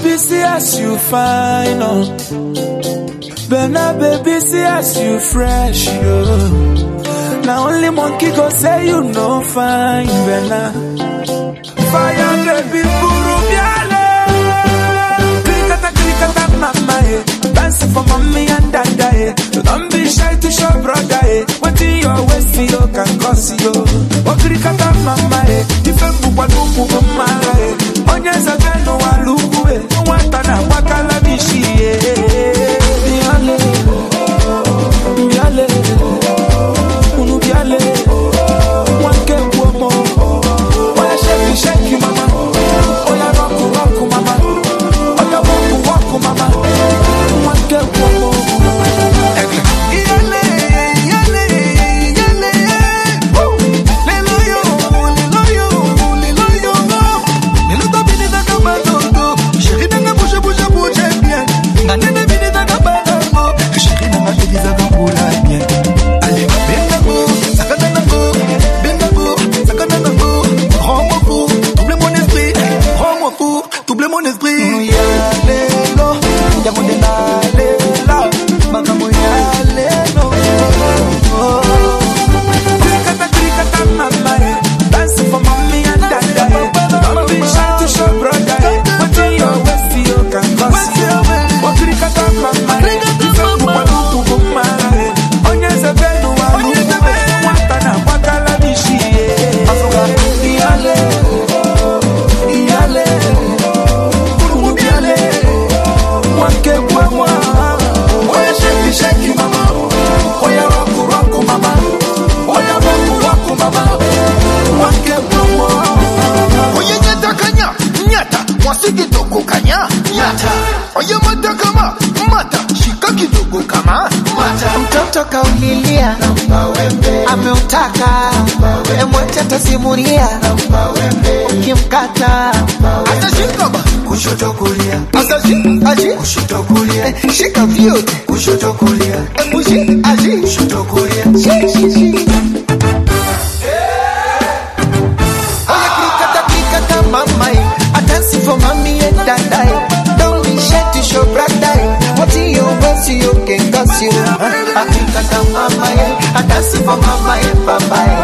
baby, see as you fine, oh. Bena, baby, see as you fresh, yo. Now only monkey go say you no fine, Bena. Fire, baby, buru biale. Klikata, mama, eh. Dancing for mommy and dada, eh. Don't be shy to show brother, eh. What in your waist, you can cause you. Oh, klikata, mama, eh. Ifembu kwa nuku, mama, eh. Onyeza beno walugu, eh. Watana, wakala bishi, eh. Biale, biale, unu biale. Wanke kuomo. Oya shake you, mama. Oya rock, mama. Oya walk, mama. Wanke kuomo. Mtoto kaulilia ameutaka emwete atasimuria ukimkata atashika kushoto kulia aji kushoto kulia shika vyote kushoto kulia emushi aji kushoto kulia shi klikata mama atansi for mommy and dada don't be shy to show brother what you want you can cause you. Akikata mama ye, adasi for mama ye, papa ye.